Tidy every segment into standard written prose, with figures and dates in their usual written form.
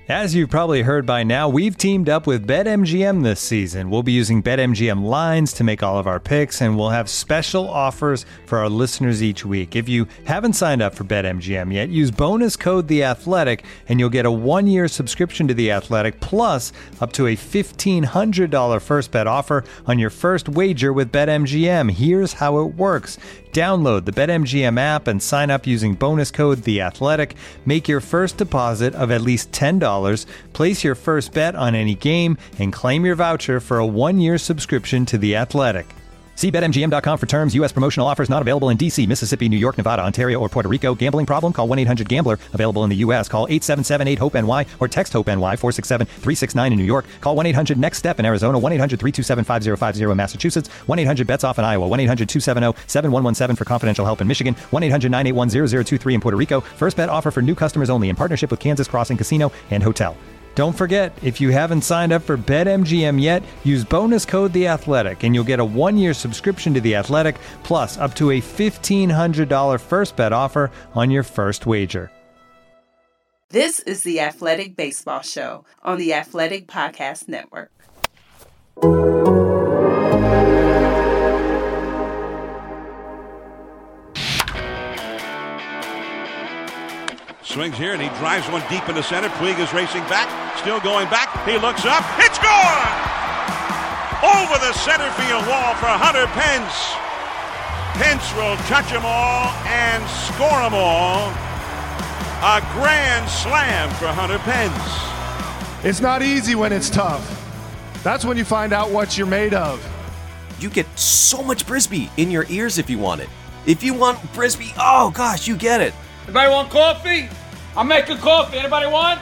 As you've probably heard by now, we've teamed up with BetMGM this season. We'll be using BetMGM lines to make all of our picks, and we'll have special offers for our listeners each week. If you haven't signed up for BetMGM yet, use bonus code The Athletic, and you'll get a 1-year subscription to The Athletic, plus up to a $1,500 first bet offer on your first wager with BetMGM. Here's how it works. Download the BetMGM app and sign up using bonus code The Athletic. Make your first deposit of at least $10. Place your first bet on any game and claim your voucher for a 1-year subscription to The Athletic. See BetMGM.com for terms. U.S. promotional offers not available in D.C., Mississippi, New York, Nevada, Ontario, or Puerto Rico. Gambling problem? Call 1-800-GAMBLER. Available in the U.S. Call 877-8-HOPE-NY or text HOPE-NY 467-369 in New York. Call 1-800-NEXT-STEP in Arizona. 1-800-327-5050 in Massachusetts. 1-800-BETS-OFF in Iowa. 1-800-270-7117 for confidential help in Michigan. 1-800-981-0023 in Puerto Rico. First bet offer for new customers only in partnership with Kansas Crossing Casino and Hotel. Don't forget, if you haven't signed up for BetMGM yet, use bonus code The Athletic, and you'll get a 1-year subscription to The Athletic, plus up to a $1,500 first bet offer on your first wager. This is the Athletic Baseball Show on the Athletic Podcast Network. Swings here, and he drives one deep into center. Puig is racing back, still going back. He looks up. It's gone! Over the center field wall for Hunter Pence. Pence will touch them all and score them all. A grand slam for Hunter Pence. It's not easy when it's tough. That's when you find out what you're made of. You get so much Brisbee in your ears if you want it. If you want Brisbee, oh gosh, you get it. Anybody want coffee? I'm making coffee. Anybody want?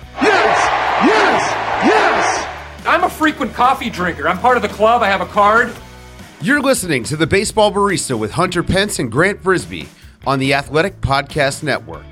Yes! Yes! Yes! I'm a frequent coffee drinker. I'm part of the club. I have a card. You're listening to The Baseball Barista with Hunter Pence and Grant Brisbee on the Athletic Podcast Network.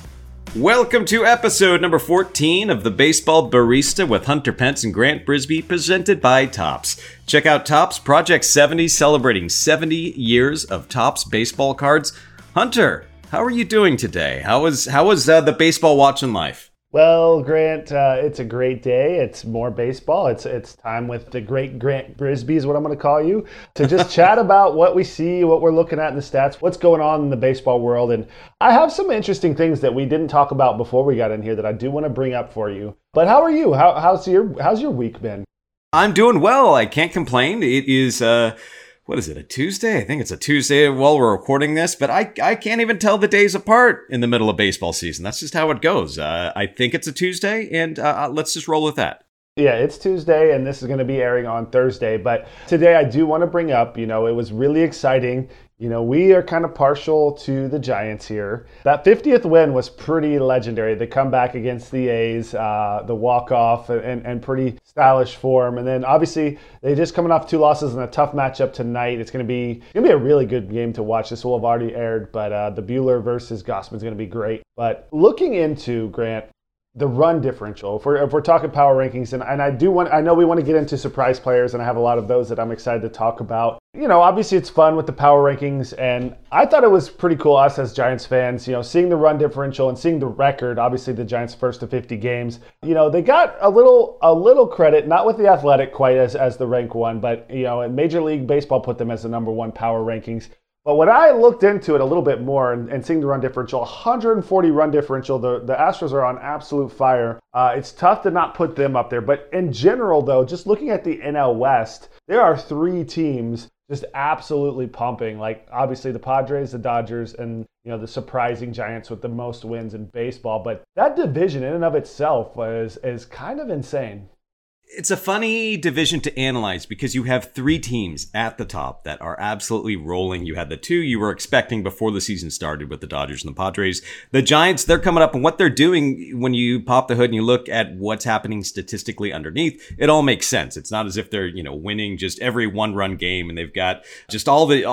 Welcome to episode number 14 of The Baseball Barista with Hunter Pence and Grant Brisbee, presented by Topps. Check out Topps Project 70, celebrating 70 years of Topps baseball cards. Hunter, how are you doing today? How was the baseball watching life? Well, Grant, it's a great day. It's more baseball. It's time with the great Grant Brisbee is what I'm going to call you, to just chat about what we see, what we're looking at in the stats, what's going on in the baseball world. And I have some interesting things that we didn't talk about before we got in here that I do want to bring up for you. But how are you? How's your week been? I'm doing well. I can't complain. It is what is it, a Tuesday? I think it's a Tuesday while we're recording this, but I can't even tell the days apart in the middle of baseball season. That's just how it goes. I think it's a Tuesday, and let's just roll with that. Yeah, it's Tuesday, and this is going to be airing on Thursday. But today I do want to bring up, it was really exciting. We are kind of partial to the Giants here. That 50th win was pretty legendary. The comeback against the A's, the walk-off, and pretty stylish form. And then obviously they just coming off 2 losses and a tough matchup tonight. It's going to be a really good game to watch. This will have already aired, but the Buehler versus Gausman is going to be great. But looking into, Grant, the run differential, if we're talking power rankings, and I know we want to get into surprise players, and I have a lot of those that I'm excited to talk about. Obviously it's fun with the power rankings, and I thought it was pretty cool, us as Giants fans, seeing the run differential and seeing the record. Obviously the Giants' first to 50 games, they got a little credit, not with the Athletic quite as the rank one, but Major League Baseball put them as the number 1 power rankings. But when I looked into it a little bit more and seeing the run differential, 140 run differential, the Astros are on absolute fire. It's tough to not put them up there. But in general, though, just looking at the NL West, there are 3 teams just absolutely pumping. Like, obviously, the Padres, the Dodgers, and the surprising Giants with the most wins in baseball. But that division in and of itself is kind of insane. It's a funny division to analyze because you have 3 teams at the top that are absolutely rolling. You had the 2 you were expecting before the season started with the Dodgers and the Padres. The Giants, they're coming up, and what they're doing when you pop the hood and you look at what's happening statistically underneath, it all makes sense. It's not as if they're, winning just every 1-run game and they've got just all the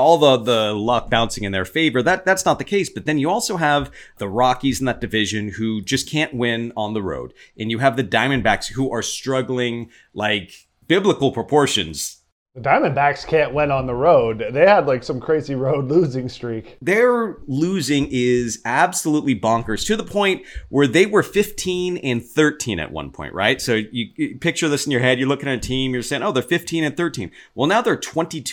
luck bouncing in their favor. That's not the case. But then you also have the Rockies in that division who just can't win on the road. And you have the Diamondbacks who are struggling like biblical proportions The Diamondbacks can't win on the road. They had like some crazy road losing streak. Their losing is absolutely bonkers, to the point where they were 15-13 at one point, right? So you picture this in your head. You're looking at a team, you're saying, oh, they're 15-13. Well, now they're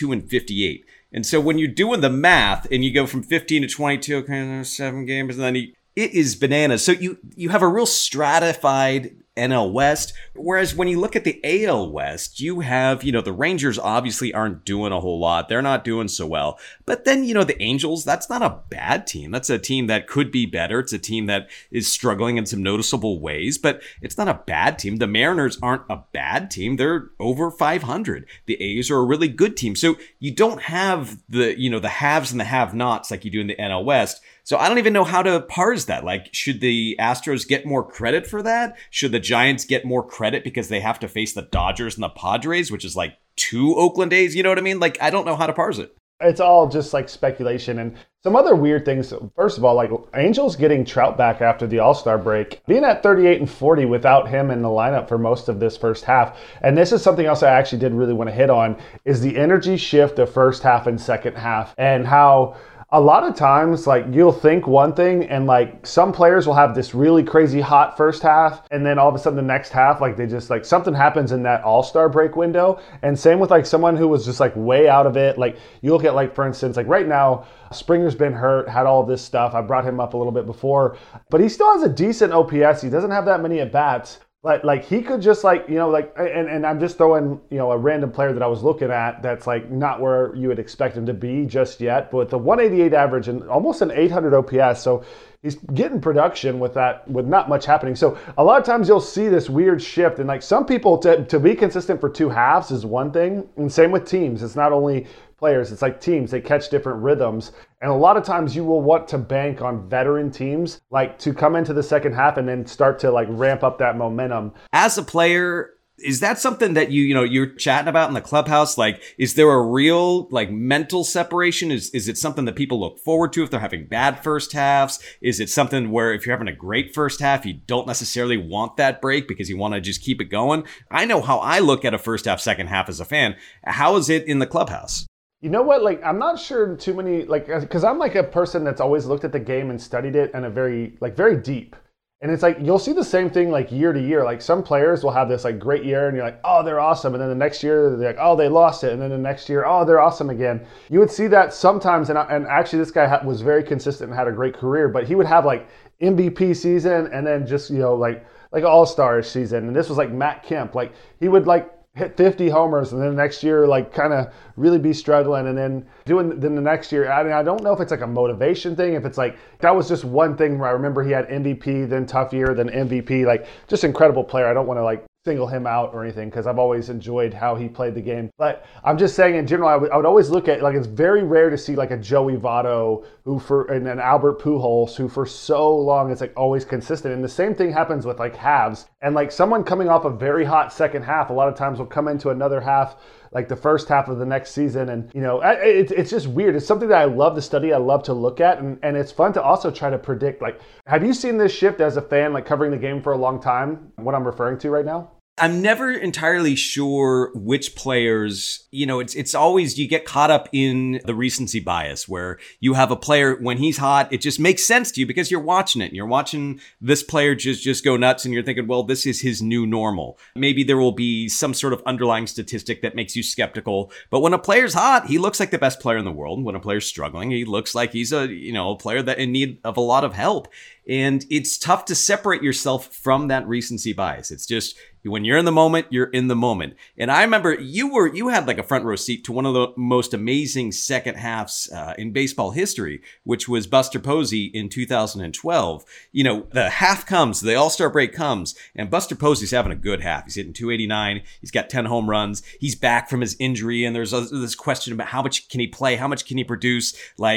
22-58. And so when you're doing the math and you go from 15 to 22, okay, there's 7 games, and then it is bananas. So you have a real stratified NL West, whereas when you look at the AL West, you have, the Rangers obviously aren't doing a whole lot. They're not doing so well. But then, the Angels, that's not a bad team. That's a team that could be better. It's a team that is struggling in some noticeable ways, but it's not a bad team. The Mariners aren't a bad team. They're over 500. The A's are a really good team. So you don't have the haves and the have-nots like you do in the NL West. So I don't even know how to parse that. Like, should the Astros get more credit for that? Should the Giants get more credit because they have to face the Dodgers and the Padres, which is like 2 Oakland A's? You know what I mean? Like, I don't know how to parse it. It's all just like speculation and some other weird things. First of all, like Angels getting Trout back after the All-Star break, being at 38-40 without him in the lineup for most of this first half. And this is something else I actually did really want to hit on, is the energy shift of first half and second half, and how a lot of times, like, you'll think one thing and like some players will have this really crazy hot first half, and then all of a sudden the next half, like, they just like something happens in that All-Star break window. And same with like someone who was just like way out of it. Like, you look at, like, for instance, like right now, Springer's been hurt, had all this stuff. I brought him up a little bit before, but he still has a decent OPS. He doesn't have that many at bats. But like he could just like, and I'm just throwing, a random player that I was looking at that's like not where you would expect him to be just yet, but with a 188 average and almost an 800 OPS. So he's getting production with that, with not much happening. So a lot of times you'll see this weird shift, and like some people to be consistent for 2 halves is one thing. And same with teams. It's not only players, it's like teams, they catch different rhythms. And a lot of times you will want to bank on veteran teams, like to come into the second half and then start to like ramp up that momentum. As a player, is that something that you're chatting about in the clubhouse? Like, is there a real like mental separation? Is it something that people look forward to if they're having bad first halves? Is it something where if you're having a great first half, you don't necessarily want that break because you want to just keep it going? I know how I look at a first half, second half as a fan. How is it in the clubhouse? You know what? Like, I'm not sure too many, like, because I'm like a person that's always looked at the game and studied it in a very deep. And it's like, you'll see the same thing like year to year. Like, some players will have this like great year and you're like, oh, they're awesome. And then the next year, they're like, oh, they lost it. And then the next year, oh, they're awesome again. You would see that sometimes. And actually, this guy was very consistent and had a great career. But he would have like MVP season and then just, like all-star season. And this was like Matt Kemp. Like, he would like hit 50 homers and then the next year like kind of really be struggling, and then the next year, I don't know if it's like a motivation thing, if it's like that was just one thing where I remember he had MVP, then tough year, then MVP, like just incredible player. I don't want to like single him out or anything because I've always enjoyed how he played the game. But I'm just saying in general, I would always look at, like, it's very rare to see like a Joey Votto and an Albert Pujols who for so long it's like always consistent. And the same thing happens with like halves. And like someone coming off a very hot second half, a lot of times will come into another half, like the first half of the next season. And, it's just weird. It's something that I love to study. I love to look at. And it's fun to also try to predict. Like, have you seen this shift as a fan, like covering the game for a long time, what I'm referring to right now? I'm never entirely sure which players, it's always, you get caught up in the recency bias where you have a player, when he's hot, it just makes sense to you because you're watching it and you're watching this player just go nuts and you're thinking, well, this is his new normal. Maybe there will be some sort of underlying statistic that makes you skeptical. But when a player's hot, he looks like the best player in the world. When a player's struggling, he looks like he's a player that in need of a lot of help. And it's tough to separate yourself from that recency bias. It's just, when you're in the moment, you're in the moment. And I remember you had like a front row seat to one of the most amazing second halves in baseball history, which was Buster Posey in 2012. The half comes, the All-Star break comes, and Buster Posey's having a good half. He's hitting 289. He's got 10 home runs. He's back from his injury, and there's this question about how much can he play, how much can he produce,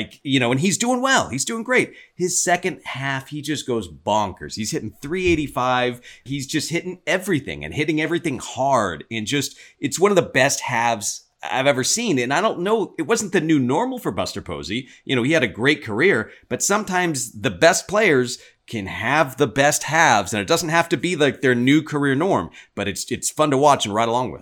and he's doing well. He's doing great. His second half, he just goes bonkers. He's hitting 385. He's just hitting everything and hitting everything hard. And just, it's one of the best halves I've ever seen. And I don't know, it wasn't the new normal for Buster Posey. He had a great career, but sometimes the best players can have the best halves, and it doesn't have to be like their new career norm, but it's fun to watch and ride along with.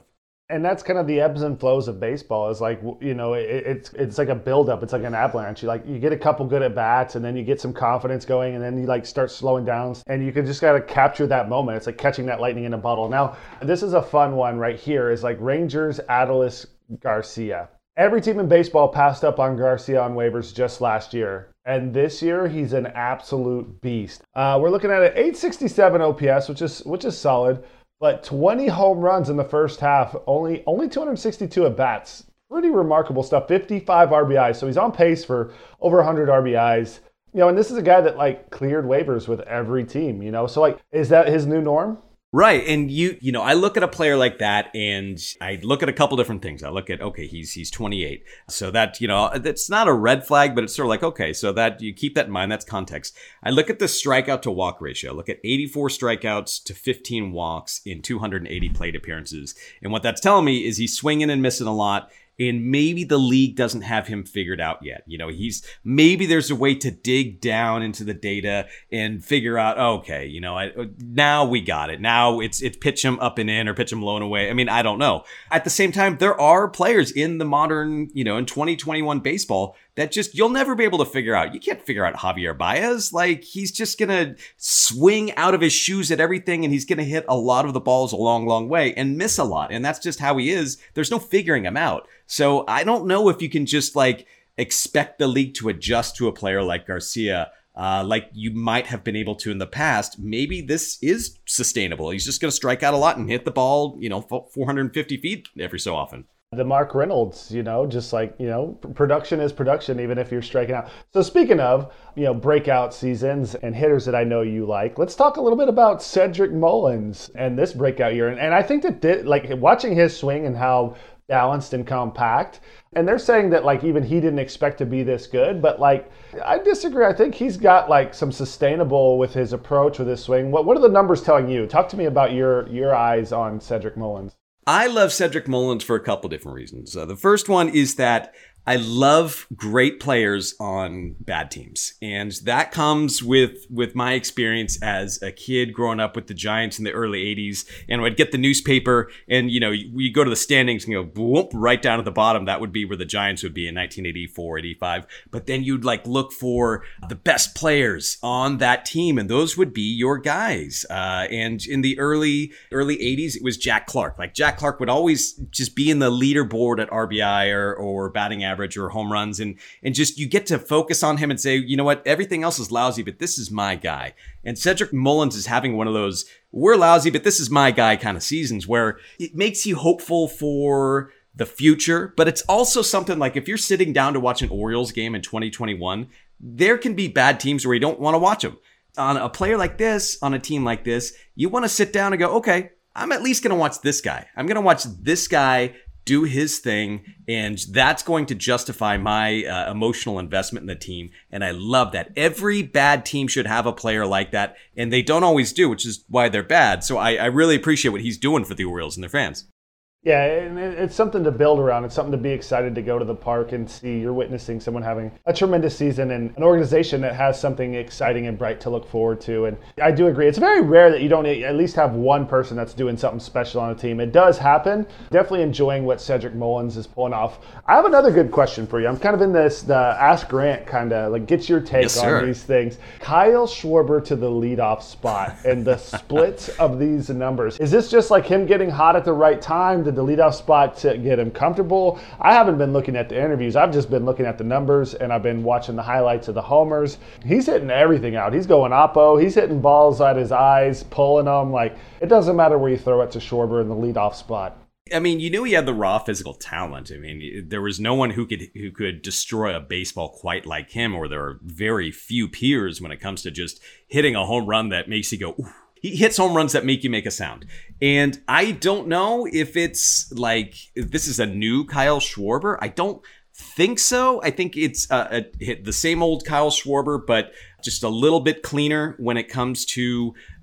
And that's kind of the ebbs and flows of baseball. Is like, you know, it's like a buildup. It's like an avalanche. You get a couple good at bats, and then you get some confidence going, and then you like start slowing down, and you can just gotta capture that moment. It's like catching that lightning in a bottle. Now, this is a fun one right here. Is like Rangers Adolis Garcia. Every team in baseball passed up on Garcia on waivers just last year. And this year, he's an absolute beast. We're looking at an 867 OPS, which is solid. But 20 home runs in the first half, only 262 at-bats. Pretty remarkable stuff. 55 RBIs, so he's on pace for over 100 RBIs. You know, and this is a guy that, like, cleared waivers with every team, you know? So, like, is that his new norm? Right. And you know, I look at a player like that and I look at a couple different things. I look at, okay, he's 28. So that, you know, that's not a red flag, but it's sort of like, okay, so that you keep that in mind. That's context. I look at the strikeout to walk ratio. I look at 84 strikeouts to 15 walks in 280 plate appearances. And what that's telling me is he's swinging and missing a lot. And maybe the league doesn't have him figured out yet. You know, maybe there's a way to dig down into the data and figure out, okay, you know, now we got it. Now it's pitch him up and in or pitch him low and away. I mean, I don't know. At the same time, there are players in the modern, you know, in 2021 baseball that just you'll never be able to figure out. You can't figure out Javier Baez. Like, he's just going to swing out of his shoes at everything, and he's going to hit a lot of the balls a long, long way and miss a lot. And that's just how he is. There's no figuring him out. So I don't know if you can just like expect the league to adjust to a player like Garcia, like you might have been able to in the past. Maybe this is sustainable. He's just going to strike out a lot and hit the ball, you know, 450 feet every so often. The Mark Reynolds, you know, just like, you know, production is production, even if you're striking out. So speaking of, you know, breakout seasons and hitters that I know you like, let's talk a little bit about Cedric Mullins and this breakout year. And I think that, like, watching his swing and how balanced and compact, and they're saying that, like, even he didn't expect to be this good, but, like, I disagree. I think he's got, like, some sustainable with his approach, with his swing. What are the numbers telling you? Talk to me about your eyes on Cedric Mullins. I love Cedric Mullins for a couple different reasons. The first one is that I love great players on bad teams. And that comes with my experience as a kid growing up with the Giants in the early 80s. And I'd get the newspaper and, you know, you go to the standings and go whoop, right down at the bottom. That would be where the Giants would be in 1984, 85. But then you'd like look for the best players on that team. And those would be your guys. And in the early 80s, it was Jack Clark. Like Jack Clark would always just be in the leaderboard at RBI or batting average or home runs, and just you get to focus on him and say, you know what, everything else is lousy, but this is my guy. And Cedric Mullins is having one of those we're lousy, but this is my guy kind of seasons where it makes you hopeful for the future. But it's also something like if you're sitting down to watch an Orioles game in 2021, there can be bad teams where you don't want to watch them. On a player like this, on a team like this, you want to sit down and go, okay, I'm at least going to watch this guy. I'm going to watch this guy do his thing, and that's going to justify my emotional investment in the team. And I love that. Every bad team should have a player like that, and they don't always do, which is why they're bad. So I really appreciate what he's doing for the Orioles and their fans. Yeah, and it's something to build around. It's something to be excited to go to the park and see. You're witnessing someone having a tremendous season and an organization that has something exciting and bright to look forward to. And I do agree. It's very rare that you don't at least have one person that's doing something special on a team. It does happen. Definitely enjoying what Cedric Mullins is pulling off. I have another good question for you. I'm kind of in the Ask Grant kind of, like, get your take on these things. Kyle Schwarber to the leadoff spot and the splits of these numbers. Is this just like him getting hot at the right time? Did the leadoff spot to get him comfortable? I haven't been looking at the interviews. I've just been looking at the numbers, and I've been watching the highlights of the homers. He's hitting everything out. He's going oppo. He's hitting balls at his eyes, pulling them. Like, it doesn't matter where you throw it to Schwarber in the leadoff spot. I mean, you knew he had the raw physical talent. I mean, there was no one who could destroy a baseball quite like him, or there are very few peers when it comes to just hitting a home run that makes you go, ooh. He hits home runs that make you make a sound. And I don't know if it's like, if this is a new Kyle Schwarber. I don't think so. I think it's the same old Kyle Schwarber, but just a little bit cleaner when it comes to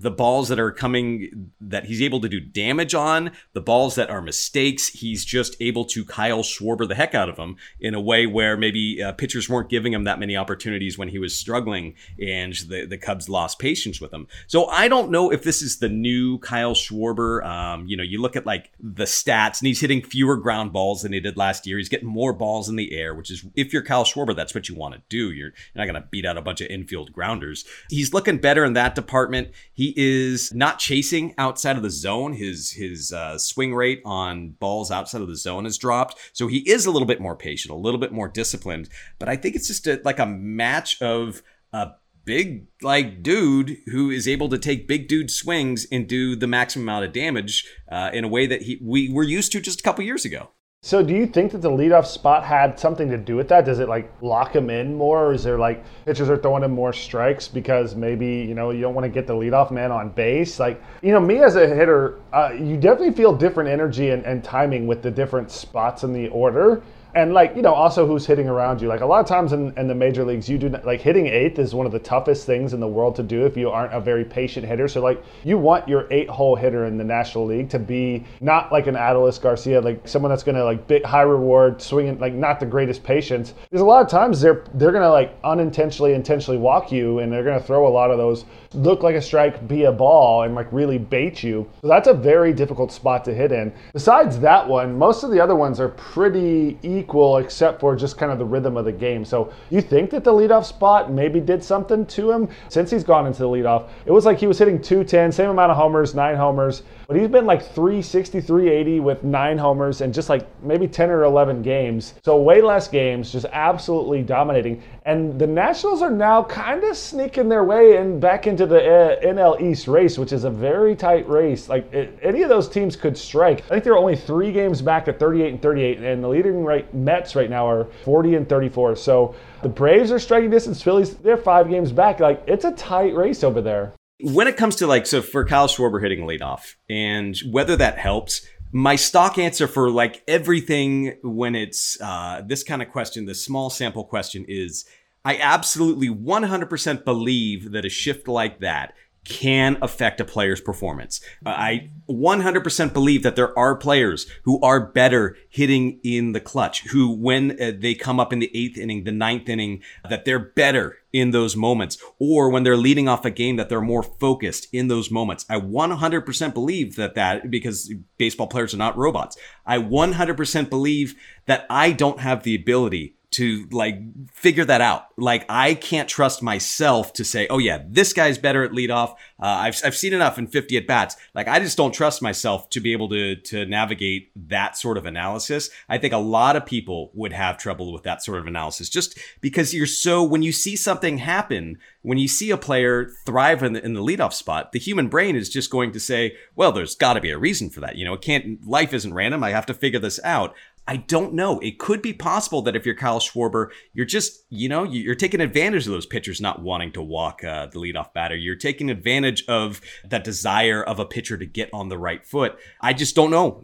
the balls that are coming that he's able to do damage on, the balls that are mistakes, he's just able to Kyle Schwarber the heck out of them in a way where maybe pitchers weren't giving him that many opportunities when he was struggling, and the Cubs lost patience with him. So I don't know if this is the new Kyle Schwarber. You look at like the stats, and he's hitting fewer ground balls than he did last year. He's getting more balls in the air, which is, if you're Kyle Schwarber, that's what you want to do. You're not going to beat out a bunch of infield grounders. He's looking better in that department. He is not chasing outside of the zone. His swing rate on balls outside of the zone has dropped. So he is a little bit more patient, a little bit more disciplined. But I think it's just like a match of a big dude who is able to take big dude swings and do the maximum amount of damage in a way that we were used to just a couple years ago. So do you think that the leadoff spot had something to do with that? Does it like lock him in more? Or is there like pitchers are throwing him more strikes because maybe, you don't want to get the leadoff man on base? Like, me as a hitter, you definitely feel different energy and timing with the different spots in the order. And also who's hitting around you. Like a lot of times in the major leagues, you do like hitting eighth is one of the toughest things in the world to do if you aren't a very patient hitter. So like you want your 8-hole hitter in the National League to be not like an Adolis Garcia, like someone that's going to like big high reward swinging, like not the greatest patience. Because a lot of times they're going to like intentionally walk you, and they're going to throw a lot of those look like a strike, be a ball, and like really bait you. So that's a very difficult spot to hit in. Besides that one, most of the other ones are pretty equal except for just kind of the rhythm of the game. So you think that the leadoff spot maybe did something to him since he's gone into the leadoff? It was like he was hitting 210, same amount of homers, 9 homers, but he's been like 360, 380 with 9 homers and just like maybe 10 or 11 games. So way less games, just absolutely dominating. And the Nationals are now kind of sneaking their way in back into the NL East race, which is a very tight race. Like any of those teams could strike. I think they're only 3 games back at 38-38, and the leading Mets right now are 40-34. So the Braves are striking distance. Phillies, they're 5 games back. Like it's a tight race over there. When it comes to so for Kyle Schwarber hitting leadoff and whether that helps, my stock answer for like everything when it's this kind of question, this small sample question, is I absolutely 100% believe that a shift like that can affect a player's performance. I 100% believe that there are players who are better hitting in the clutch, who when they come up in the 8th inning, the 9th inning, that they're better in those moments, or when they're leading off a game that they're more focused in those moments. I 100% believe that because baseball players are not robots. I 100% believe that I don't have the ability to like figure that out. Like I can't trust myself to say, oh yeah, this guy's better at leadoff. I've seen enough in 50 at bats. Like I just don't trust myself to be able to navigate that sort of analysis. I think a lot of people would have trouble with that sort of analysis just because when you see something happen, when you see a player thrive in the leadoff spot, the human brain is just going to say, well, there's got to be a reason for that. Life isn't random. I have to figure this out. I don't know. It could be possible that if you're Kyle Schwarber, you're just, you're taking advantage of those pitchers not wanting to walk the leadoff batter. You're taking advantage of that desire of a pitcher to get on the right foot. I just don't know.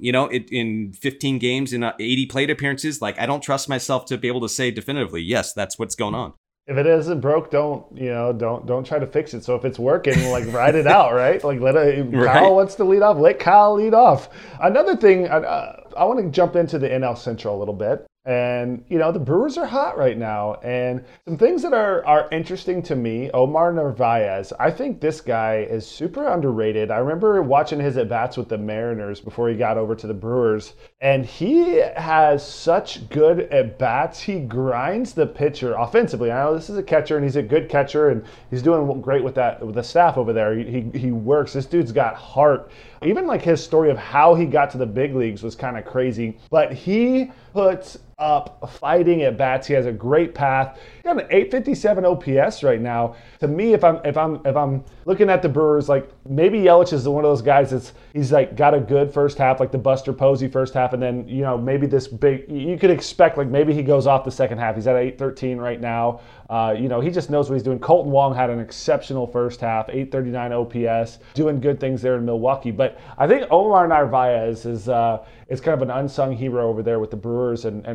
In 15 games, in 80 plate appearances, like I don't trust myself to be able to say definitively, yes, that's what's going on. If it isn't broke, don't try to fix it. So if it's working, like ride it out, right? Like Kyle wants to lead off, let Kyle lead off. Another thing, I want to jump into the NL Central a little bit. And, the Brewers are hot right now. And some things that are interesting to me, Omar Narvaez, I think this guy is super underrated. I remember watching his at-bats with the Mariners before he got over to the Brewers. And he has such good at-bats. He grinds the pitcher offensively. I know this is a catcher, and he's a good catcher, and he's doing great with the staff over there. He works. This dude's got heart. Even like his story of how he got to the big leagues was kind of crazy. But he puts up fighting at bats. He has a great path. He's got an 857 OPS right now. To me, if I'm looking at the Brewers, like maybe Yelich is one of those guys he's like got a good first half, like the Buster Posey first half, and then maybe this big. You could expect like maybe he goes off the second half. He's at 813 right now. He just knows what he's doing. Colton Wong had an exceptional first half, 839 OPS, doing good things there in Milwaukee. But I think Omar Narvaez is kind of an unsung hero over there with the Brewers and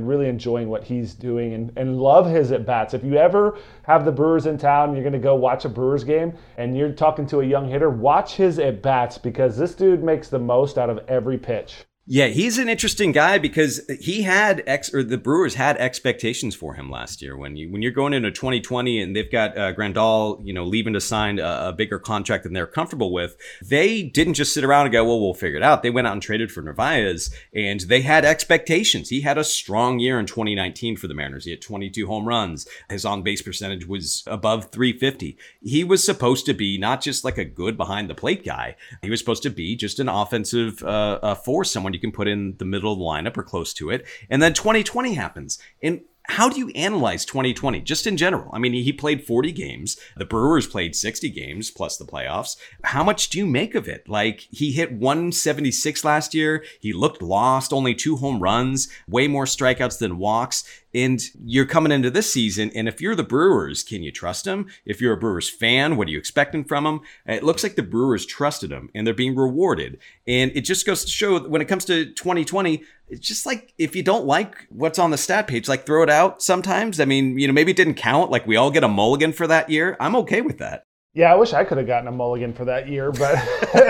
really enjoying what he's doing and love his at-bats. If you ever have the Brewers in town, you're going to go watch a Brewers game, and you're talking to a young hitter, watch his at-bats because this dude makes the most out of every pitch. Yeah, he's an interesting guy because he had the Brewers had expectations for him last year. When you're going into 2020 and they've got Grandal, leaving to sign a bigger contract than they're comfortable with, they didn't just sit around and go, well, we'll figure it out. They went out and traded for Narvaez, and they had expectations. He had a strong year in 2019 for the Mariners. He had 22 home runs. His on-base percentage was above 350. He was supposed to be not just like a good behind the plate guy. He was supposed to be just an offensive force, someone you can put in the middle of the lineup or close to it. And then 2020 happens. And how do you analyze 2020 just in general? I mean, he played 40 games. The Brewers played 60 games plus the playoffs. How much do you make of it? Like, he hit 176 last year. He looked lost, only 2 home runs, way more strikeouts than walks. And you're coming into this season, and if you're the Brewers, can you trust him? If you're a Brewers fan, what are you expecting from him? It looks like the Brewers trusted him, and they're being rewarded. And it just goes to show that when it comes to 2020, it's just like, if you don't like what's on the stat page, like, throw it out sometimes. I mean, maybe it didn't count. Like, we all get a mulligan for that year. I'm okay with that. Yeah, I wish I could have gotten a mulligan for that year, but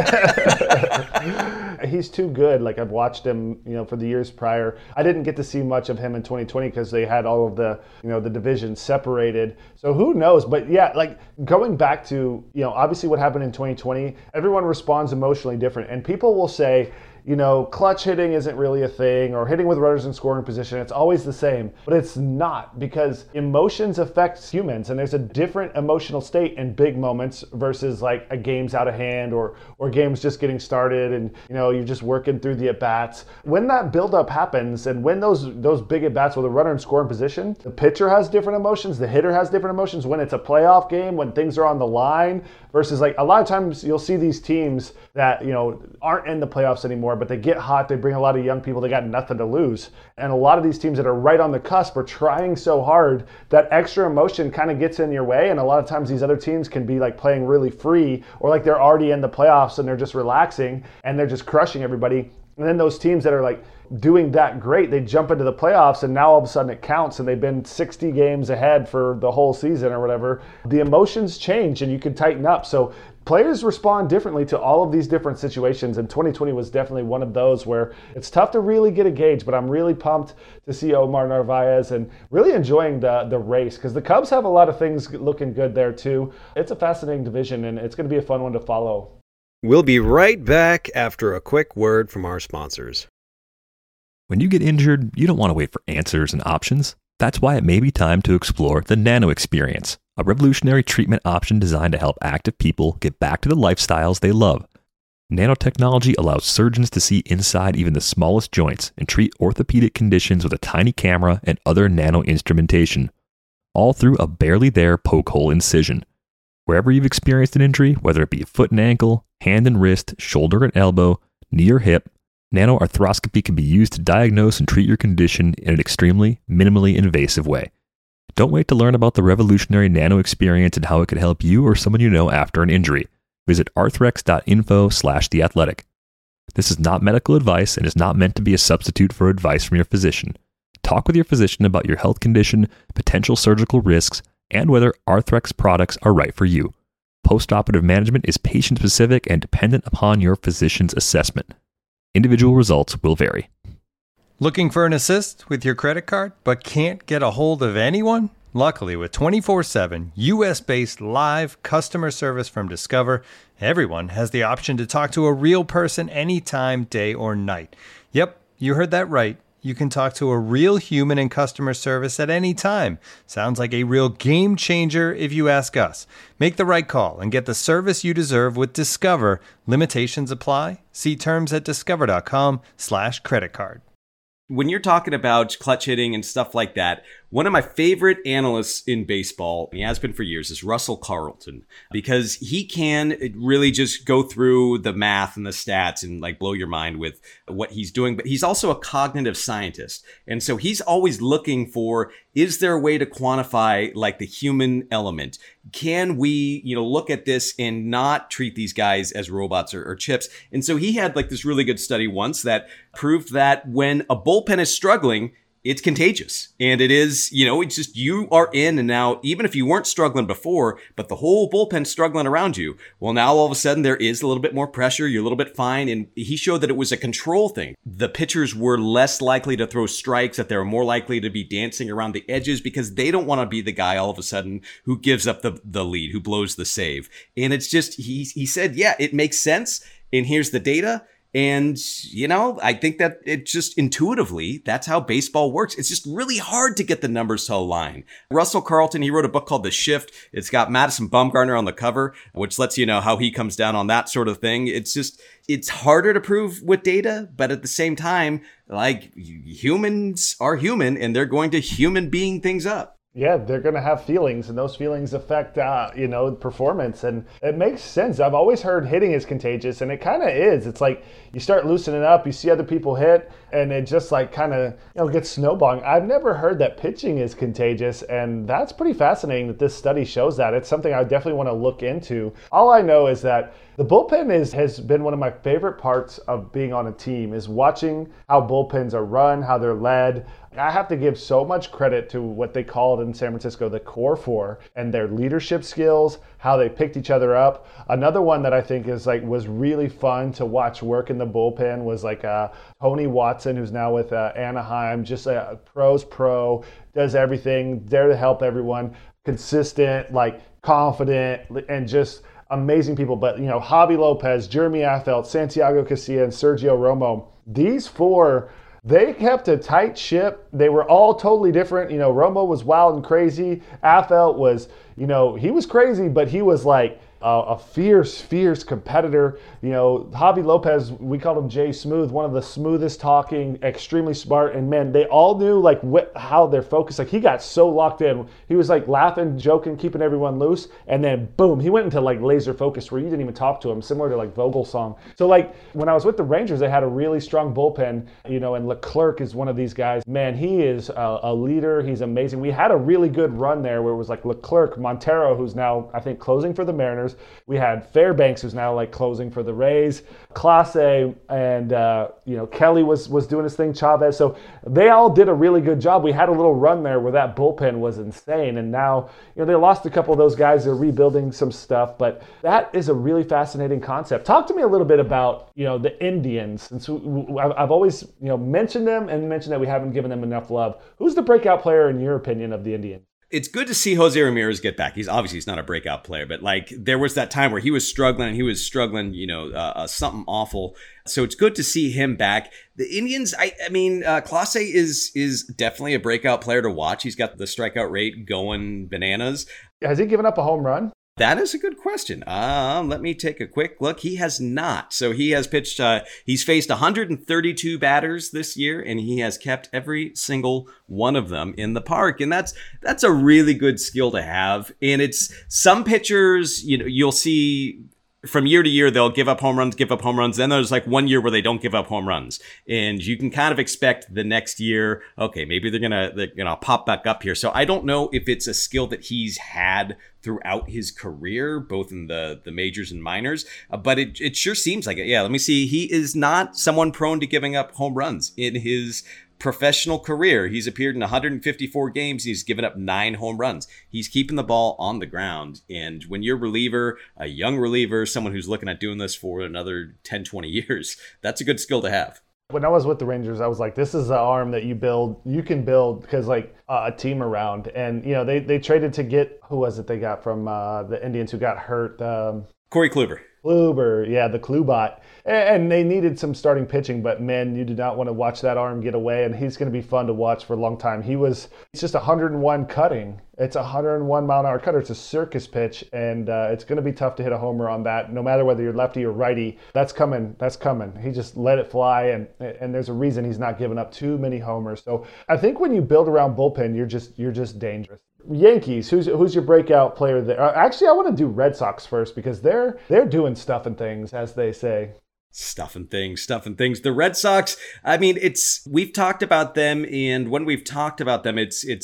he's too good. Like, I've watched him, for the years prior. I didn't get to see much of him in 2020 because they had all of the, the divisions separated. So who knows? But yeah, like, going back to, obviously what happened in 2020, everyone responds emotionally different. And people will say, clutch hitting isn't really a thing, or hitting with runners in scoring position. It's always the same, but it's not, because emotions affect humans, and there's a different emotional state in big moments versus like a game's out of hand or game's just getting started and you're just working through the at-bats. When that buildup happens, and when those big at-bats with a runner in scoring position, the pitcher has different emotions, the hitter has different emotions. When it's a playoff game, when things are on the line, versus like a lot of times you'll see these teams that aren't in the playoffs anymore, but they get hot, they bring a lot of young people, they got nothing to lose. And a lot of these teams that are right on the cusp are trying so hard that extra emotion kind of gets in your way, and a lot of times these other teams can be like playing really free, or like they're already in the playoffs and they're just relaxing and they're just crushing everybody. And then those teams that are like doing that great, they jump into the playoffs and now all of a sudden it counts and they've been 60 games ahead for the whole season or whatever. The emotions change and you can tighten up. So players respond differently to all of these different situations, and 2020 was definitely one of those where it's tough to really get a gauge, but I'm really pumped to see Omar Narvaez and really enjoying the race, because the Cubs have a lot of things looking good there too. It's a fascinating division and it's going to be a fun one to follow. We'll be right back after a quick word from our sponsors. When you get injured, you don't want to wait for answers and options. That's why it may be time to explore the Nano Experience, a revolutionary treatment option designed to help active people get back to the lifestyles they love. Nanotechnology allows surgeons to see inside even the smallest joints and treat orthopedic conditions with a tiny camera and other nano instrumentation, all through a barely there poke hole incision. Wherever you've experienced an injury, whether it be a foot and ankle, hand and wrist, shoulder and elbow, knee or hip, nanoarthroscopy can be used to diagnose and treat your condition in an extremely, minimally invasive way. Don't wait to learn about the revolutionary Nano Experience and how it could help you or someone you know after an injury. Visit arthrex.info/theathletic. This is not medical advice and is not meant to be a substitute for advice from your physician. Talk with your physician about your health condition, potential surgical risks, and whether Arthrex products are right for you. Postoperative management is patient-specific and dependent upon your physician's assessment. Individual results will vary. Looking for an assist with your credit card, but can't get a hold of anyone? Luckily, with 24/7 US-based live customer service from Discover, everyone has the option to talk to a real person anytime, day or night. Yep, you heard that right. You can talk to a real human in customer service at any time. Sounds like a real game changer if you ask us. Make the right call and get the service you deserve with Discover. Limitations apply. See terms at discover.com/creditcard. When you're talking about clutch hitting and stuff like that, one of my favorite analysts in baseball, he has been for years, is Russell Carlton, because he can really just go through the math and the stats and like blow your mind with what he's doing. But he's also a cognitive scientist. And so he's always looking for, is there a way to quantify like the human element? Can we, look at this and not treat these guys as robots or chips? And so he had like this really good study once that proved that when a bullpen is struggling, it's contagious. And it is, it's just you are in, and now even if you weren't struggling before, but the whole bullpen's struggling around you, well, now all of a sudden there is a little bit more pressure. You're a little bit fine. And he showed that it was a control thing. The pitchers were less likely to throw strikes, that they were more likely to be dancing around the edges because they don't want to be the guy all of a sudden who gives up the lead, who blows the save. And it's just, he said, yeah, it makes sense. And here's the data. And, I think that it just intuitively, that's how baseball works. It's just really hard to get the numbers to align. Russell Carlton, he wrote a book called The Shift. It's got Madison Bumgarner on the cover, which lets you know how he comes down on that sort of thing. It's harder to prove with data, but at the same time, like, humans are human and they're going to human being things up. Yeah, they're going to have feelings, and those feelings affect, performance. And it makes sense. I've always heard hitting is contagious, and it kind of is. It's like you start loosening up, you see other people hit, and it just like kind of gets snowballing. I've never heard that pitching is contagious, and that's pretty fascinating that this study shows that. It's something I definitely want to look into. All I know is that the bullpen has been one of my favorite parts of being on a team, is watching how bullpens are run, how they're led. I have to give so much credit to what they called in San Francisco the Core Four and their leadership skills, how they picked each other up. Another one that I think was really fun to watch work in the bullpen was Tony Watson, who's now with Anaheim, just a pro's pro, does everything, there to help everyone, consistent, confident, and just amazing people. But, Javi Lopez, Jeremy Affeldt, Santiago Casilla, and Sergio Romo, these four, they kept a tight ship. They were all totally different. Romo was wild and crazy. Affeldt was, he was crazy, but he was like a fierce competitor. Javi Lopez, we called him Jay Smooth, one of the smoothest talking, extremely smart. And man, they all knew how they're focused. He got so locked in. He was laughing, joking, keeping everyone loose. And then boom, he went into laser focus where you didn't even talk to him, similar to Vogelsong. So when I was with the Rangers, they had a really strong bullpen, and Leclerc is one of these guys. Man, he is a leader. He's amazing. We had a really good run there where it was Leclerc, Montero, who's now, I think, closing for the Mariners. We had Fairbanks, who's now closing for the Rays, Clase, and Kelly was doing his thing, Chavez. So they all did a really good job. We had a little run there where that bullpen was insane, and now they lost a couple of those guys. They're rebuilding some stuff, but that is a really fascinating concept. Talk to me a little bit about the Indians. And so I've always mentioned them and mentioned that we haven't given them enough love. Who's the breakout player in your opinion of the Indians? It's good to see Jose Ramirez get back. He's not a breakout player, but there was that time where he was struggling, something awful. So it's good to see him back. The Indians, Clase is definitely a breakout player to watch. He's got the strikeout rate going bananas. Has he given up a home run? That is a good question. Let me take a quick look. He has not. So he has pitched, he's faced 132 batters this year, and he has kept every single one of them in the park. And that's a really good skill to have. And it's some pitchers, you'll see from year to year, they'll give up home runs. Then there's 1 year where they don't give up home runs. And you can kind of expect the next year, okay, maybe they're gonna pop back up here. So I don't know if it's a skill that he's had throughout his career, both in the majors and minors, but it sure seems like it. Yeah, let me see. He is not someone prone to giving up home runs in his professional career. He's appeared in 154 games. He's given up 9 home runs. He's keeping the ball on the ground. And when you're a reliever, a young reliever, someone who's looking at doing this for another 10, 20 years, that's a good skill to have. When I was with the Rangers, I was like, this is an arm that you can build because a team around. And, they traded to get, who was it they got from the Indians who got hurt? Corey Kluber. Yeah, the Klubot. And they needed some starting pitching, but man, you did not want to watch that arm get away, and he's going to be fun to watch for a long time. It's just 101 cutting. It's a 101 mile an hour cutter. It's a circus pitch, and it's going to be tough to hit a homer on that, no matter whether you're lefty or righty. That's coming. He just let it fly, and there's a reason he's not giving up too many homers. So I think when you build around bullpen, you're just dangerous. Yankees, who's your breakout player there? Actually, I want to do Red Sox first because they're doing stuff and things, as they say. Stuff and things. The Red Sox, we've talked about them, and when we've talked about them, it's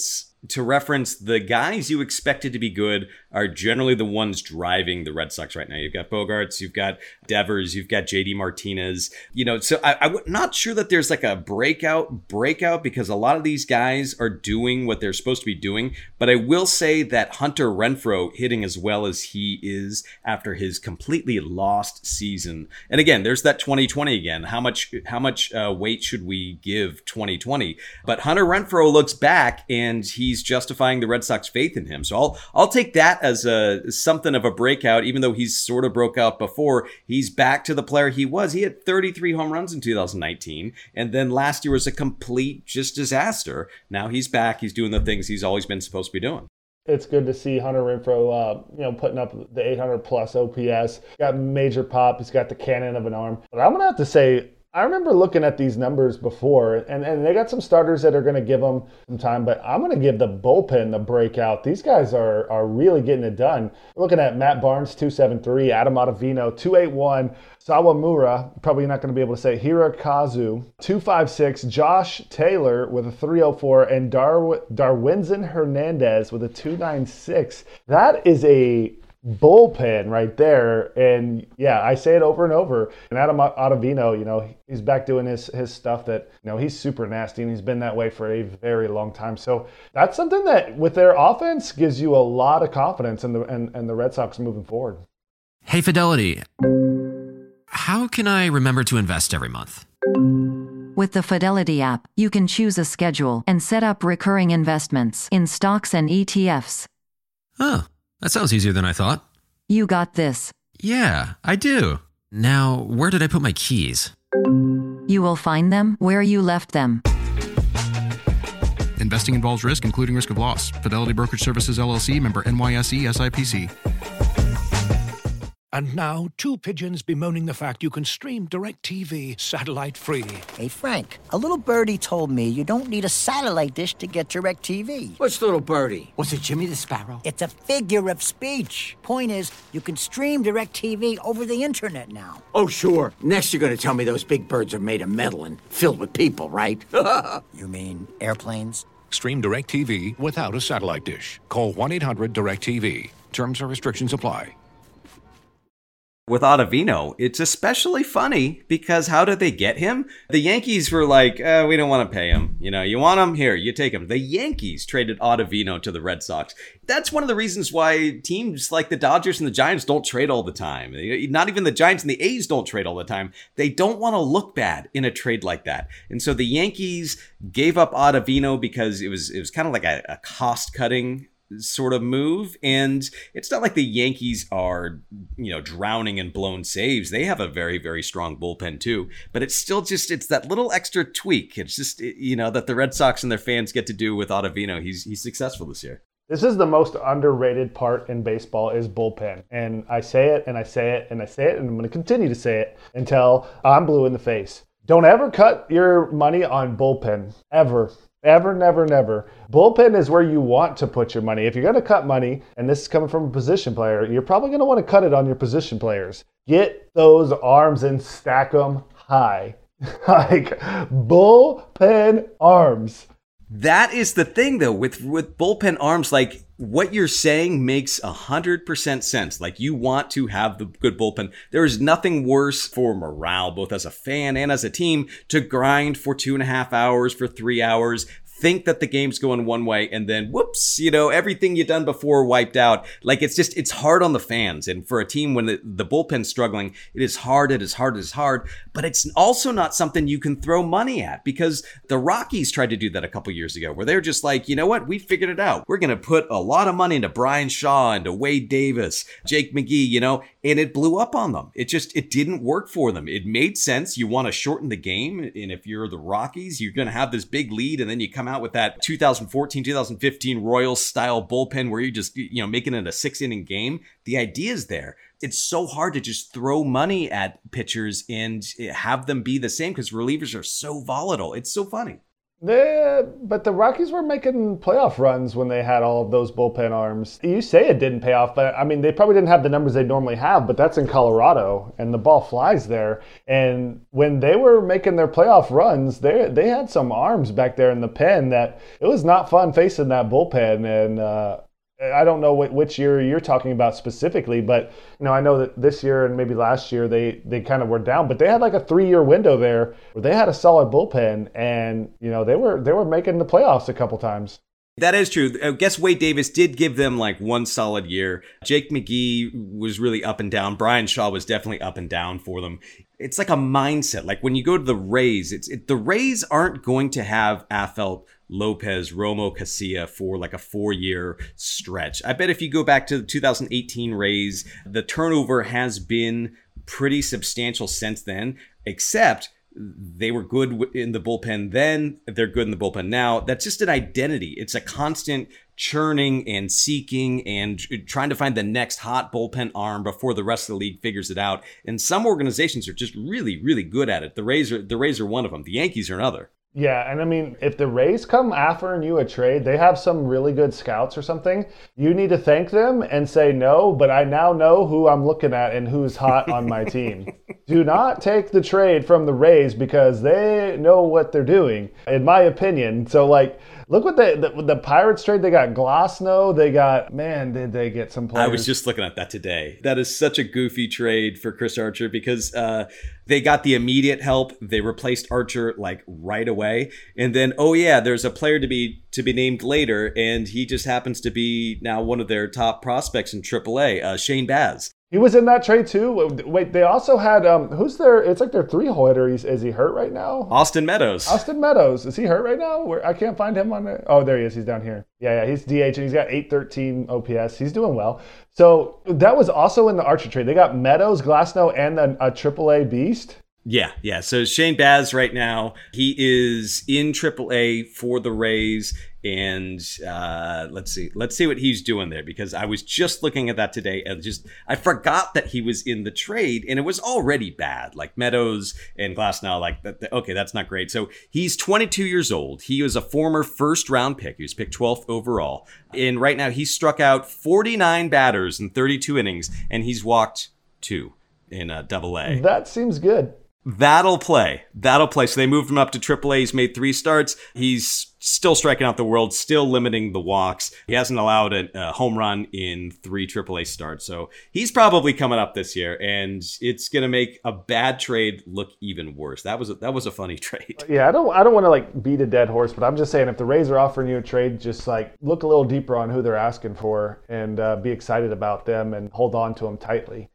to reference, the guys you expected to be good are generally the ones driving the Red Sox right now. You've got Bogarts, you've got Devers, you've got JD Martinez. So I'm not sure that there's like a breakout because a lot of these guys are doing what they're supposed to be doing. But I will say that Hunter Renfroe hitting as well as he is after his completely lost season. And again, there's that 2020 again. How much weight should we give 2020? But Hunter Renfroe looks back and he's justifying the Red Sox faith in him. So I'll take that as something of a breakout, even though he's sort of broke out before. He's back to the player he was. He had 33 home runs in 2019, and then last year was a complete just disaster. Now he's back. He's doing the things he's always been supposed to be doing. It's good to see Hunter Renfroe, putting up the 800 plus OPS. Got major pop. He's got the cannon of an arm. But I'm gonna have to say, I remember looking at these numbers before, and they got some starters that are going to give them some time, but I'm going to give the bullpen the breakout. These guys are really getting it done. We're looking at Matt Barnes, 273, Adam Ottavino, 281, Sawamura, probably not going to be able to say, Hirokazu, 256, Josh Taylor with a 304, and Darwinzon Hernandez with a 296. That is a bullpen right there. And yeah, I say it over and over. And Adam Ottavino, he's back doing his stuff that, he's super nasty, and he's been that way for a very long time. So that's something that with their offense gives you a lot of confidence in the Red Sox moving forward. Hey, Fidelity, how can I remember to invest every month? With the Fidelity app, you can choose a schedule and set up recurring investments in stocks and ETFs. Oh, that sounds easier than I thought. You got this. Yeah, I do. Now, where did I put my keys? You will find them where you left them. Investing involves risk, including risk of loss. Fidelity Brokerage Services, LLC, member NYSE, SIPC. And now, two pigeons bemoaning the fact you can stream DirecTV satellite-free. Hey, Frank, a little birdie told me you don't need a satellite dish to get DirecTV. Which little birdie? Was it Jimmy the Sparrow? It's a figure of speech. Point is, you can stream DirecTV over the internet now. Oh, sure. Next you're going to tell me those big birds are made of metal and filled with people, right? You mean airplanes? Stream DirecTV without a satellite dish. Call 1-800-DirecTV. Terms and restrictions apply. With Ottavino, it's especially funny because how did they get him? The Yankees were like, we don't want to pay him. You want him? Here, you take him. The Yankees traded Ottavino to the Red Sox. That's one of the reasons why teams like the Dodgers and the Giants don't trade all the time. Not even the Giants and the A's don't trade all the time. They don't want to look bad in a trade like that. And so the Yankees gave up Ottavino because it was kind of like a cost-cutting sort of move. And it's not like the Yankees are, drowning in blown saves. They have a very, very strong bullpen too, but it's still it's that little extra tweak. It's just, that the Red Sox and their fans get to do with Ottavino. He's successful this year. This is the most underrated part in baseball is bullpen. And I say it and I say it and I say it, and I'm going to continue to say it until I'm blue in the face. Don't ever cut your money on bullpen, ever. Ever, never, never. Bullpen is where you want to put your money. If you're going to cut money, and this is coming from a position player, you're probably going to want to cut it on your position players. Get those arms and stack them high. Like bullpen arms. That is the thing, though, with bullpen arms. Like, what you're saying makes 100% sense. Like, you want to have the good bullpen. There is nothing worse for morale, both as a fan and as a team, to grind for 2.5 hours, for 3 hours, think that the game's going one way, and then whoops, everything you've done before wiped out. Like, it's hard on the fans. And for a team when the bullpen's struggling, it is hard, but it's also not something you can throw money at, because the Rockies tried to do that a couple years ago, where they're just like, you know what, we figured it out. We're going to put a lot of money into Brian Shaw, into Wade Davis, Jake McGee, and it blew up on them. It didn't work for them. It made sense. You want to shorten the game. And if you're the Rockies, you're going to have this big lead, and then you come out with that 2014, 2015 Royals style bullpen where you're just, making it a 6-inning game. The idea is there. It's so hard to just throw money at pitchers and have them be the same because relievers are so volatile. It's so funny. But the Rockies were making playoff runs when they had all of those bullpen arms. You say it didn't pay off, but I mean, they probably didn't have the numbers they normally have, but that's in Colorado, and the ball flies there. And when they were making their playoff runs, they had some arms back there in the pen that it was not fun facing that bullpen. And I don't know which year you're talking about specifically, but I know that this year and maybe last year they kind of were down, but they had like a 3-year window there where they had a solid bullpen, and they were making the playoffs a couple times. That is true. I guess Wade Davis did give them like one solid year. Jake McGee was really up and down. Brian Shaw was definitely up and down for them. It's like a mindset. Like when you go to the Rays, the Rays aren't going to have Affeldt, Lopez, Romo, Casilla for like a 4-year stretch. I bet if you go back to the 2018 Rays, the turnover has been pretty substantial since then, except they were good in the bullpen then, they're good in the bullpen now. That's just an identity. It's a constant churning and seeking and trying to find the next hot bullpen arm before the rest of the league figures it out. And some organizations are just really, really good at it. The Rays are one of them. The Yankees are another. Yeah, and I mean, if the Rays come offering you a trade, they have some really good scouts or something, you need to thank them and say, no, but I now know who I'm looking at and who's hot on my team. Do not take the trade from the Rays because they know what they're doing, in my opinion. So, like, look what the Pirates trade. They got Glasnow. They got, man, did they get some players. I was just looking at that today. That is such a goofy trade for Chris Archer because they got the immediate help. They replaced Archer like right away. And then, oh yeah, there's a player to be named later, and he just happens to be now one of their top prospects in AAA, Shane Baz. He was in that trade too. Wait, they also had who's their? It's like their 3-hole hitter. Is he hurt right now? Austin Meadows. Austin Meadows. Is he hurt right now? I can't find him on there. Oh, there he is. He's down here. Yeah. He's DH and he's got 813 OPS. He's doing well. So that was also in the Archer trade. They got Meadows, Glasnow, and a AAA beast. Yeah. So Shane Baz right now, he is in AAA for the Rays, and let's see what he's doing there, because I was just looking at that today and I forgot that he was in the trade, and it was already bad. Like Meadows and Glasnow, like okay, that's not great. So he's 22 years old. He was a former first-round pick. He was picked 12th overall, and right now he's struck out 49 batters in 32 innings, and he's walked 2 in AA. That seems good. That'll play. So they moved him up to AAA. He's made 3 starts. He's still striking out the world, still limiting the walks. He hasn't allowed a home run in 3 AAA starts. So he's probably coming up this year, and it's going to make a bad trade look even worse. That was a funny trade. Yeah, I don't want to like beat a dead horse, but I'm just saying if the Rays are offering you a trade, just like look a little deeper on who they're asking for and be excited about them and hold on to them tightly.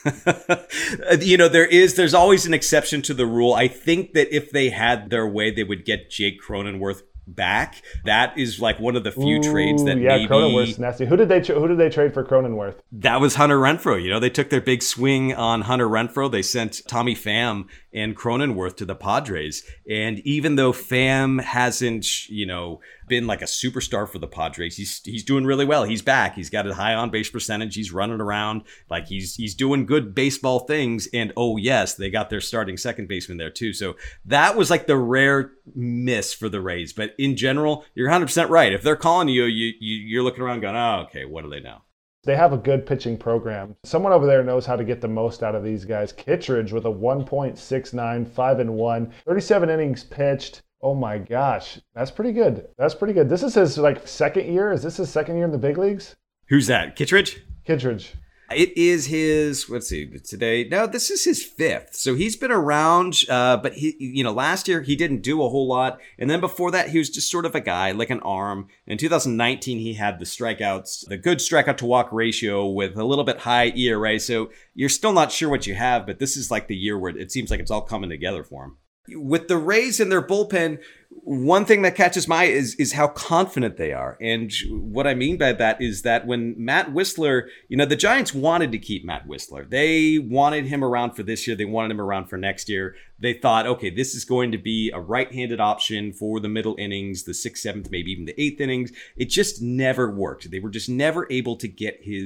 There's always an exception to the rule. I think that if they had their way, they would get Jake Cronenworth back. That is like one of the few trades that maybe. Cronenworth's nasty. Who did they trade for Cronenworth? That was Hunter Renfroe. They took their big swing on Hunter Renfroe. They sent Tommy Pham and Cronenworth to the Padres. And even though Pham hasn't, been like a superstar for the Padres, he's doing really well. He's back. He's got a high on base percentage. He's running around like he's doing good baseball things. And oh yes, they got their starting second baseman there too. So that was like the rare miss for the Rays. But in general, you're 100% right. If they're calling you're looking around going, oh, okay, what do they know? They have a good pitching program. Someone over there knows how to get the most out of these guys. Kittredge with a 1.69, 5-1, 37 innings pitched. Oh my gosh, that's pretty good. This is his second year. Is this his second year in the big leagues? Who's that? Kittredge? Kittredge. It is his, let's see, today. No, this is his 5th. So he's been around, but he, last year he didn't do a whole lot. And then before that, he was just sort of a guy, like an arm. In 2019, he had the strikeouts, the good strikeout to walk ratio with a little bit high ERA. So you're still not sure what you have, but this is like the year where it seems like it's all coming together for him. With the Rays and their bullpen, one thing that catches my eye is how confident they are. And what I mean by that is that when Matt Wisler, the Giants wanted to keep Matt Wisler. They wanted him around for this year. They wanted him around for next year. They thought, okay, this is going to be a right-handed option for the middle innings, the 6th, 7th, maybe even the 8th innings. It just never worked. They were just never able to get his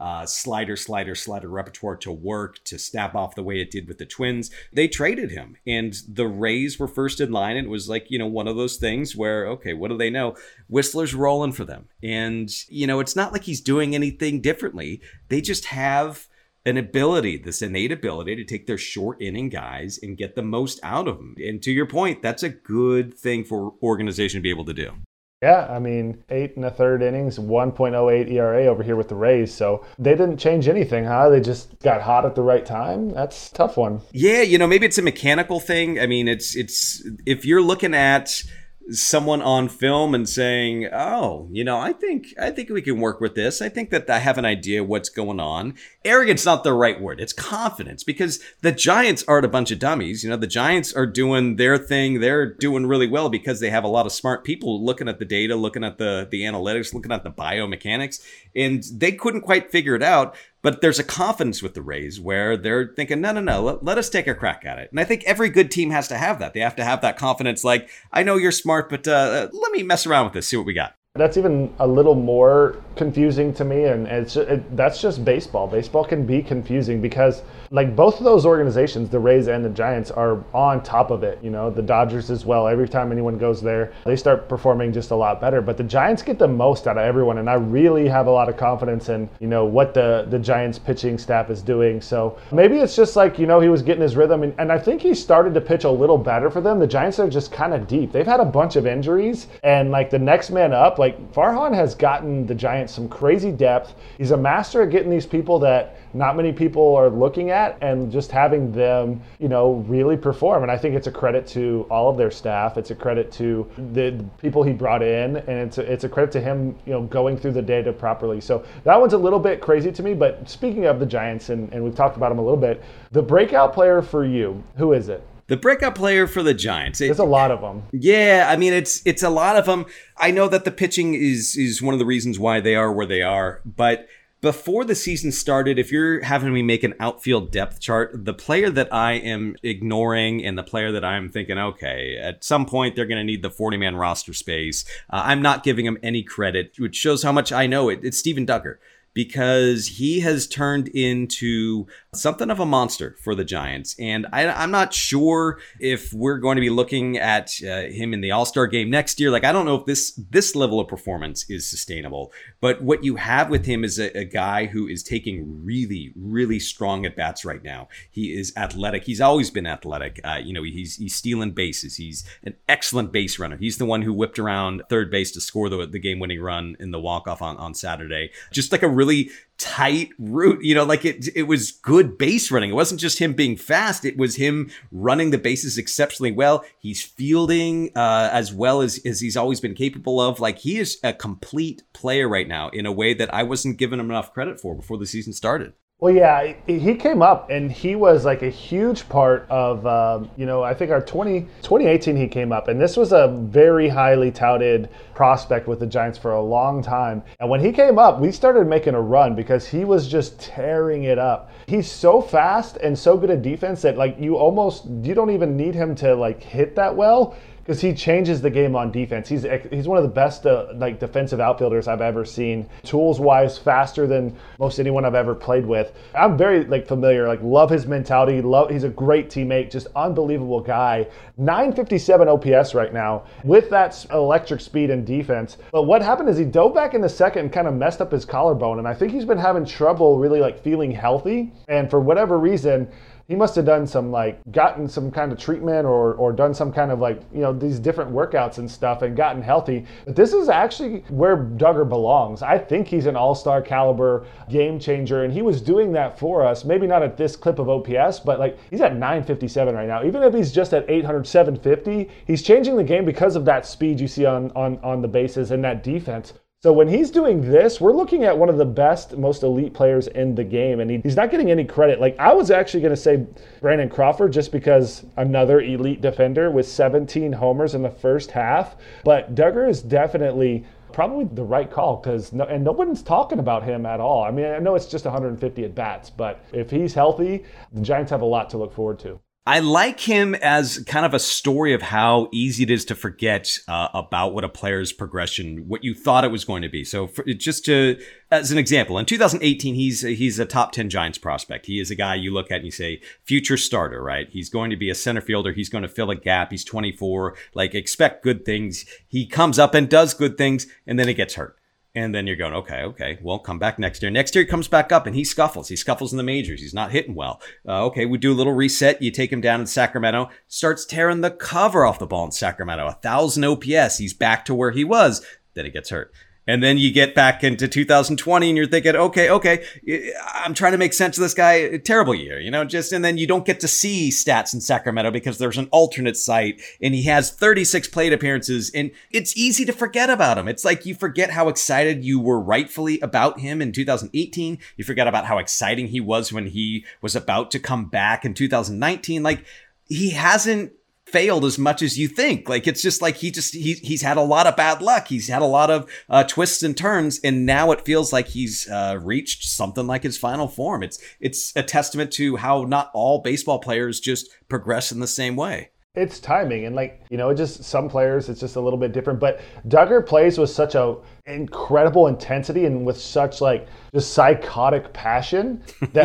slider repertoire to work, to snap off the way it did with the Twins. They traded him, and the Rays were first in line. It was like, one of those things where, okay, what do they know? Whistler's rolling for them. And, it's not like he's doing anything differently. They just have an ability, this innate ability to take their short inning guys and get the most out of them. And to your point, that's a good thing for organization to be able to do. Yeah, 8 1/3 innings, 1.08 ERA over here with the Rays. So they didn't change anything, huh? They just got hot at the right time. That's a tough one. Yeah, maybe it's a mechanical thing. It's if you're looking at someone on film and saying, oh, I think we can work with this. I think that I have an idea what's going on. Arrogance not the right word. It's confidence, because the Giants aren't a bunch of dummies. The Giants are doing their thing. They're doing really well because they have a lot of smart people looking at the data, looking at the analytics, looking at the biomechanics, and they couldn't quite figure it out. But there's a confidence with the Rays where they're thinking, no, let us take a crack at it. And I think every good team has to have that. They have to have that confidence, like, I know you're smart, but let me mess around with this, see what we got. That's even a little more confusing to me, and that's just baseball. Baseball can be confusing because, like, both of those organizations, the Rays and the Giants, are on top of it. The Dodgers as well. Every time anyone goes there, they start performing just a lot better. But the Giants get the most out of everyone, and I really have a lot of confidence in what the Giants pitching staff is doing. So maybe it's just like he was getting his rhythm, and I think he started to pitch a little better for them. The Giants are just kind of deep. They've had a bunch of injuries, and like the next man up. Like Farhan has gotten the Giants some crazy depth. He's a master at getting these people that not many people are looking at and just having them, really perform. And I think it's a credit to all of their staff. It's a credit to the people he brought in, and it's a credit to him, going through the data properly. So that one's a little bit crazy to me. But speaking of the Giants, and we've talked about them a little bit, the breakout player for you, who is it? The breakout player for the Giants. There's a lot of them. Yeah, it's a lot of them. I know that the pitching is one of the reasons why they are where they are. But before the season started, if you're having me make an outfield depth chart, the player that I am ignoring and the player that I'm thinking, okay, at some point they're going to need the 40-man roster space, I'm not giving him any credit, which shows how much I know it. It's Steven Duggar. Because he has turned into something of a monster for the Giants. And I'm not sure if we're going to be looking at him in the All-Star game next year. Like, I don't know if this level of performance is sustainable. But what you have with him is a guy who is taking really, really strong at-bats right now. He is athletic. He's always been athletic. He's stealing bases. He's an excellent base runner. He's the one who whipped around third base to score the game-winning run in the walk-off on Saturday. Just like a really tight route, it was good base running. It wasn't just him being fast. It was him running the bases exceptionally well. He's fielding as well as he's always been capable of. Like, he is a complete player right now in a way that I wasn't giving him enough credit for before the season started. Well, yeah, he came up and he was like a huge part of, I think our 2018 he came up, and this was a very highly touted prospect with the Giants for a long time. And when he came up, we started making a run because he was just tearing it up. He's so fast and so good at defense that like you don't even need him to like hit that well, because he changes the game on defense. He's one of the best defensive outfielders I've ever seen. Tools-wise, faster than most anyone I've ever played with. I'm very familiar, love his mentality. He's a great teammate, just unbelievable guy. 957 OPS right now with that electric speed and defense. But what happened is he dove back in the second and kind of messed up his collarbone, and I think he's been having trouble really feeling healthy. And for whatever reason, he must have done gotten some kind of treatment or done some kind of these different workouts and stuff and gotten healthy. But this is actually where Duggar belongs. I think he's an all-star caliber game changer, and he was doing that for us. Maybe not at this clip of OPS, but he's at 957 right now. Even if he's just at 800, 750, he's changing the game because of that speed you see on the bases and that defense. So when he's doing this, we're looking at one of the best, most elite players in the game, and he's not getting any credit. I was actually going to say Brandon Crawford just because another elite defender with 17 homers in the first half, but Duggar is definitely probably the right call because no one's talking about him at all. I mean, I know it's just 150 at-bats, but if he's healthy, the Giants have a lot to look forward to. I like him as kind of a story of how easy it is to forget about what a player's progression, what you thought it was going to be. So as an example, in 2018, he's a top 10 Giants prospect. He is a guy you look at and you say, future starter, right? He's going to be a center fielder. He's going to fill a gap. He's 24. Like, expect good things. He comes up and does good things, and then he gets hurt. And then you're going, okay, well, come back next year. Next year he comes back up and he scuffles. He scuffles in the majors. He's not hitting well. Okay, we do a little reset. You take him down in Sacramento. Starts tearing the cover off the ball in Sacramento. 1,000 OPS. He's back to where he was. Then he gets hurt. And then you get back into 2020 and you're thinking, okay, I'm trying to make sense of this guy. Terrible year, and then you don't get to see stats in Sacramento because there's an alternate site and he has 36 plate appearances and it's easy to forget about him. It's like you forget how excited you were rightfully about him in 2018. You forget about how exciting he was when he was about to come back in 2019. Like, he hasn't failed as much as you think. Like, it's just like he's had a lot of bad luck. He's had a lot of twists and turns, and now it feels like he's reached something like his final form. It's a testament to how not all baseball players just progress in the same way. It's timing, and it just, some players, it's just a little bit different. But Duggar plays with such a incredible intensity and with such just psychotic passion that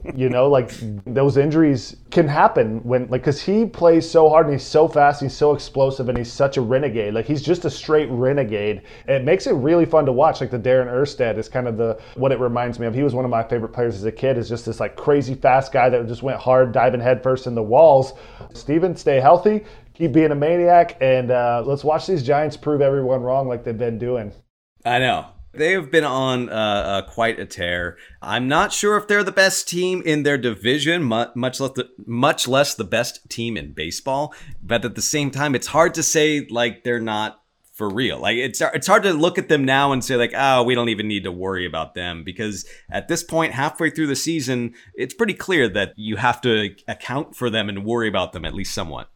those injuries can happen when because he plays so hard and he's so fast, he's so explosive, and he's such a renegade. Like, he's just a straight renegade. It makes it really fun to watch. Like, the Darren Erstad is kind of what it reminds me of. He was one of my favorite players as a kid. Is just this crazy fast guy that just went hard, diving headfirst in the walls. Steven, stay healthy, keep being a maniac, and let's watch these Giants prove everyone wrong like they've been doing. I know. They have been on quite a tear. I'm not sure if they're the best team in their division, much less the best team in baseball. But at the same time, it's hard to say they're not for real. It's hard to look at them now and say we don't even need to worry about them, because at this point, halfway through the season, it's pretty clear that you have to account for them and worry about them at least somewhat.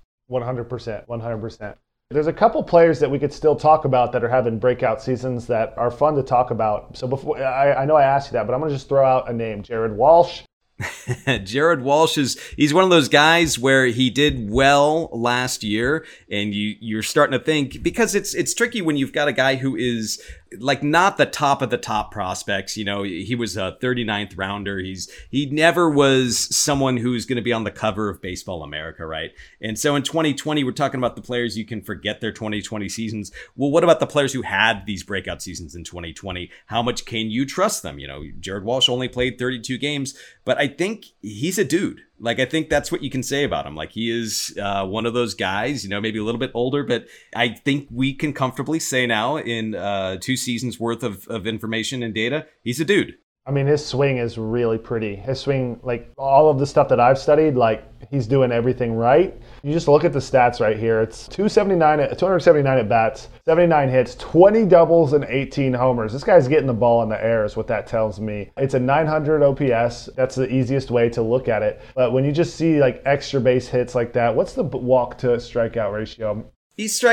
100%. There's a couple players that we could still talk about that are having breakout seasons that are fun to talk about. So before I know I asked you that, but I'm going to just throw out a name, Jared Walsh. Jared Walsh he's one of those guys where he did well last year, and you're starting to think, because it's tricky when you've got a guy who is not the top of the top prospects. He was a 39th rounder. He never was someone who's going to be on the cover of Baseball America, right? And so in 2020, we're talking about the players you can forget their 2020 seasons. Well, what about the players who had these breakout seasons in 2020? How much can you trust them? Jared Walsh only played 32 games, but I think he's a dude. I think that's what you can say about him. He is one of those guys, maybe a little bit older, but I think we can comfortably say now in 2 seasons worth of information and data, he's a dude. I mean, his swing is really pretty. His swing, all of the stuff that I've studied, he's doing everything right. You just look at the stats right here. It's 279 at bats, 79 hits, 20 doubles, and 18 homers. This guy's getting the ball in the air is what that tells me. It's a 900 OPS. That's the easiest way to look at it. But when you just see extra base hits like that, what's the walk to strikeout ratio? He's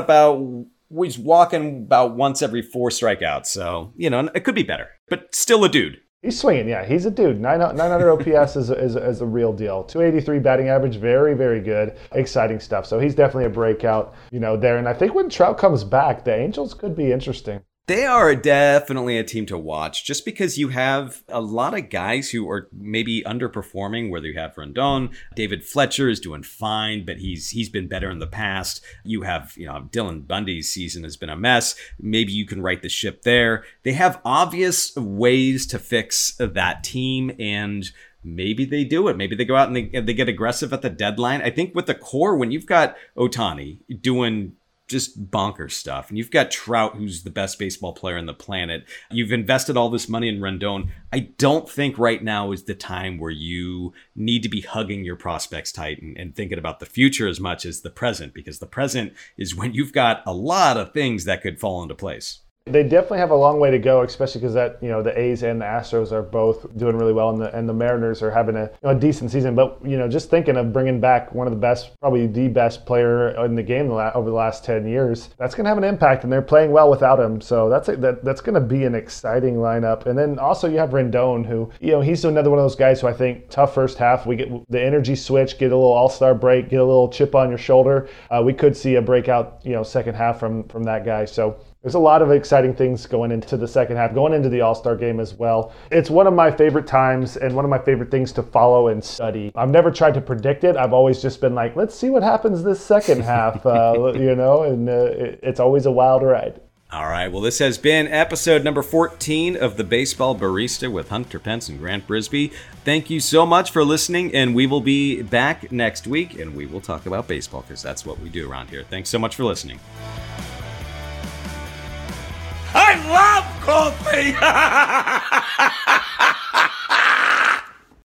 walking about once every 4 strikeouts. So, it could be better, but still a dude. He's swinging, yeah. He's a dude. 900 OPS is a real deal. 283 batting average, very, very good. Exciting stuff. So he's definitely a breakout, there. And I think when Trout comes back, the Angels could be interesting. They are definitely a team to watch, just because you have a lot of guys who are maybe underperforming, whether you have Rondon. David Fletcher is doing fine, but he's been better in the past. You have, Dylan Bundy's season has been a mess. Maybe you can right the ship there. They have obvious ways to fix that team, and maybe they do it. Maybe they go out and they get aggressive at the deadline. I think with the core, when you've got Ohtani doing just bonkers stuff, and you've got Trout, who's the best baseball player on the planet, you've invested all this money in Rondon, I don't think right now is the time where you need to be hugging your prospects tight and thinking about the future as much as the present, because the present is when you've got a lot of things that could fall into place. They definitely have a long way to go, especially because the A's and the Astros are both doing really well, and the Mariners are having a decent season. But just thinking of bringing back one of the best, probably the best player in the game over the last 10 years, that's going to have an impact, and they're playing well without him. So that's going to be an exciting lineup. And then also you have Rendon, who he's another one of those guys who I think tough first half. We get the energy switch, get a little all-star break, get a little chip on your shoulder. We could see a breakout second half from that guy. So there's a lot of exciting things going into the second half, going into the All-Star game as well. It's one of my favorite times and one of my favorite things to follow and study. I've never tried to predict it. I've always just been like, let's see what happens this second half, and it's always a wild ride. All right, well, this has been episode number 14 of The Baseball Barista with Hunter Pence and Grant Brisbee. Thank you so much for listening, and we will be back next week, and we will talk about baseball because that's what we do around here. Thanks so much for listening. I love coffee!